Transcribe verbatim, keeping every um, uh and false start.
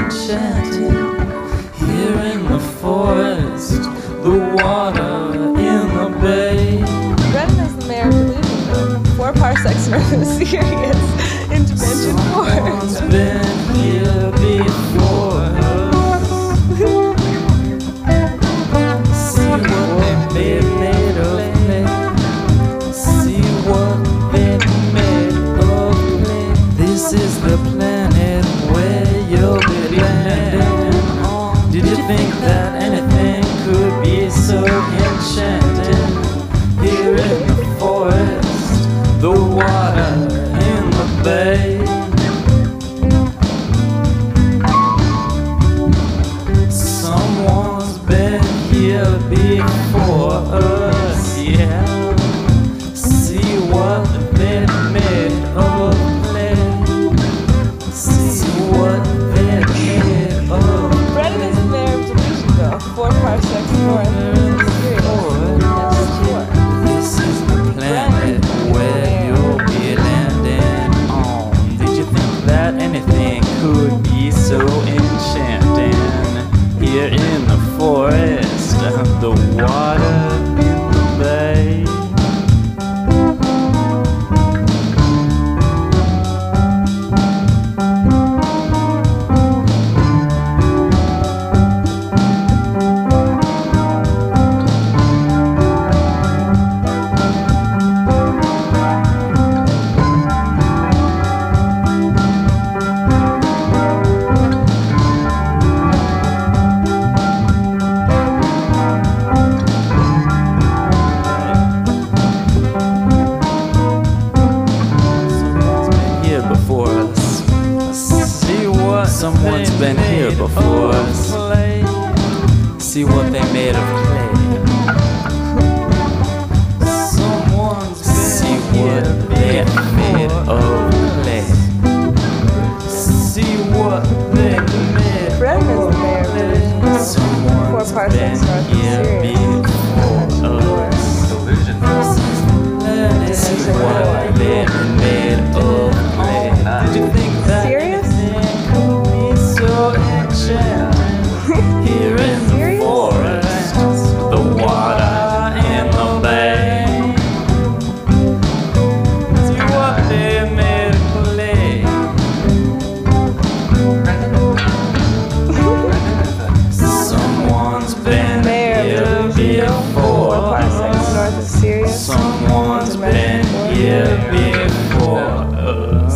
enchanting. Here in the forest, the water in the bay. Brennan is the mayor of Delusionville, four parsecs north of Sirius, in Dimension Someone's four. been here before us. See what they made of clay. See what they made of clay. This is the planet where you'll be landing on. Did you think that anything could be so enchanting? Here in the forest, the water in the bay. Someone's been here before us, yeah. See what they made of clay. See what they made of. Brennan is the mayor of Delusionville, four parsecs north of Sirius, in Dimension four. This is the planet where you'll be landing on. Did you think that anything could be so enchanting? Here in the forest, the water in the bay. Someone's been here before us. See what they made of clay. Someone's see what they made of clay. See what they made. Brennan is the mayor of Delusionville, four Someone's parsecs been north of here Sirius. before us. See what they made of clay. Did you think that Serious? could be so enchanting? Here in the Serious? forest, the water in the bay. See what they made of clay. Someone's been Mayor of here Delusionville, four before parsecs north of us. Sirius. Someone's been here before us.